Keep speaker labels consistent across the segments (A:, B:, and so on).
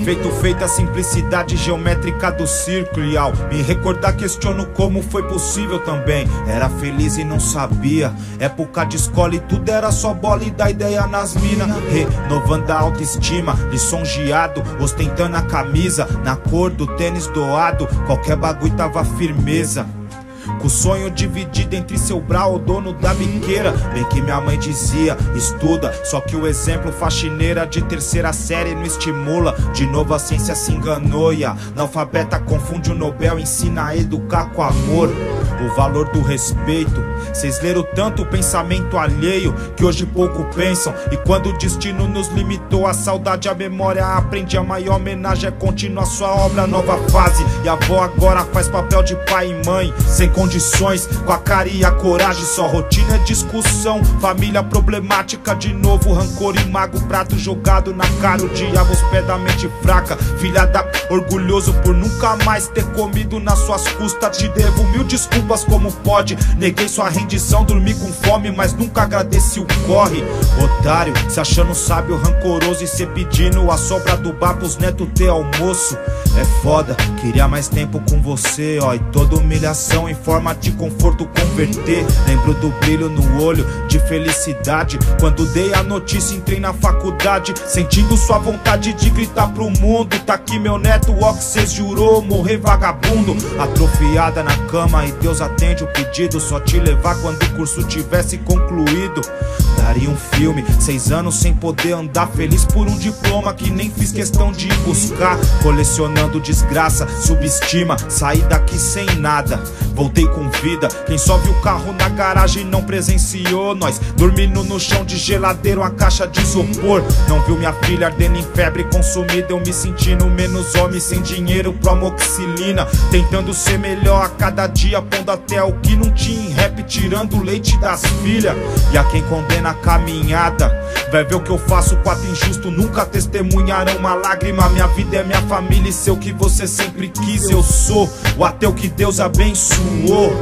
A: Perfeito feita a simplicidade geométrica do círculo. E ao me recordar questiono como foi possível também. Era feliz e não sabia. Época de escola e tudo era só bola e da ideia nas minas. Renovando a autoestima, lisonjeado, ostentando a camisa, na cor do tênis doado, qualquer bagulho tava firmeza. Com o sonho dividido entre seu brau, o dono da biqueira. Bem que minha mãe dizia, estuda. Só que o exemplo faxineira de terceira série não estimula. De novo a ciência se enganou e a analfabeta confunde o Nobel. Ensina a educar com amor, o valor do respeito. Cês leram tanto o pensamento alheio que hoje pouco pensam. E quando o destino nos limitou, a saudade, a memória aprende. A maior homenagem é continuar sua obra, nova fase. E a avó agora faz papel de pai e mãe, sem condições, com a cara e a coragem. Só rotina é discussão, família problemática de novo. Rancor e mago, prato jogado na cara. O diabo aos pés da mente fraca. Filha da orgulhoso por nunca mais ter comido nas suas custas. Te devo 1000 desculpas como pode. Neguei sua rendição, dormi com fome, mas nunca agradeci o corre. Otário, se achando sábio, rancoroso e cê pedindo a sobra do bar pros netos ter almoço. É foda, queria mais tempo com você, ó. E toda humilhação em forma de conforto converter. Lembro do brilho no olho, de felicidade, quando dei a notícia, entrei na faculdade. Sentindo sua vontade de gritar pro mundo: tá aqui meu neto, ó que cês jurou morrer vagabundo. Atrofiada na cama e Deus atende o pedido. Só te levar quando o curso tivesse concluído. Daria um filme, 6 anos sem poder andar, feliz por um diploma que nem fiz questão de ir buscar. Colecionando desgraça, subestima, saí daqui sem nada, voltei com vida. Quem só viu o carro na garagem não presenciou nós dormindo no chão de geladeira, uma caixa de isopor. Não viu minha filha ardendo em febre consumida, eu me sentindo menos homem, sem dinheiro pro amoxicilina. Tentando ser melhor a cada dia, pondo até o que não tinha em rap, tirando o leite das filhas. E a quem condena a caminhada vai ver o que eu faço, quatro injusto nunca testemunharão uma lágrima. Minha vida é minha família e sei o que você sempre quis. Eu sou o ateu que Deus abençoou.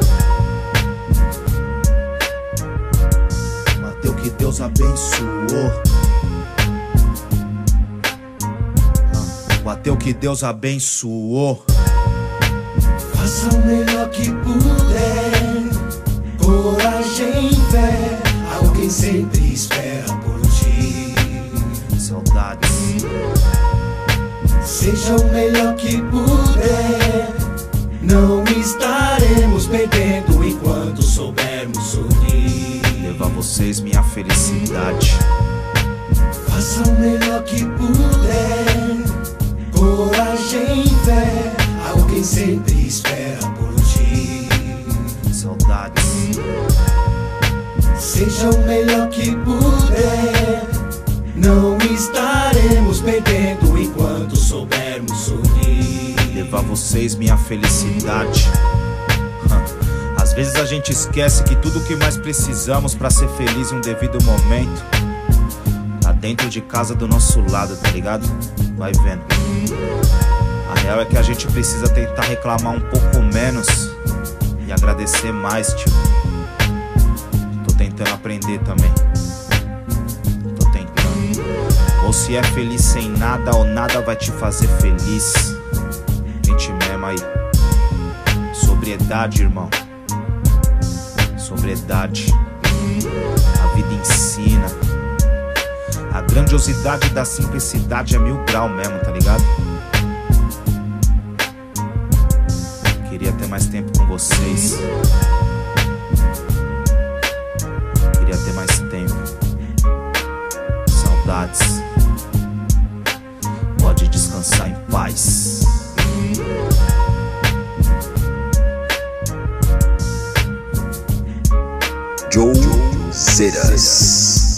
A: O ateu que Deus abençoou. O ateu que Deus abençoou.
B: Faça o melhor que puder, coragem e fé. Alguém sempre espera por ti.
A: Saudades.
B: Seja o melhor que puder, não estaremos perdendo enquanto soubermos unir.
A: Levar vocês minha felicidade.
B: Faça o melhor que puder, coragem e fé. Alguém sempre espera por ti.
A: Saudades.
B: Seja o melhor que puder, não estaremos perdendo enquanto soubermos unir.
A: Levar vocês minha felicidade. Às vezes a gente esquece que tudo que mais precisamos pra ser feliz em um devido momento tá dentro de casa do nosso lado, tá ligado? Vai vendo. A real é que a gente precisa tentar reclamar um pouco menos e agradecer mais, tio. Tô tentando aprender também. Tô tentando. Ou se é feliz sem nada, ou nada vai te fazer feliz. Gente mesmo aí. Sobriedade, irmão. Sobriedade. A vida ensina. A grandiosidade da simplicidade é 1000 graus mesmo, tá ligado? Queria ter mais tempo com vocês. Queria ter mais tempo. Saudades. Pode descansar em paz.
C: Joe Zedas.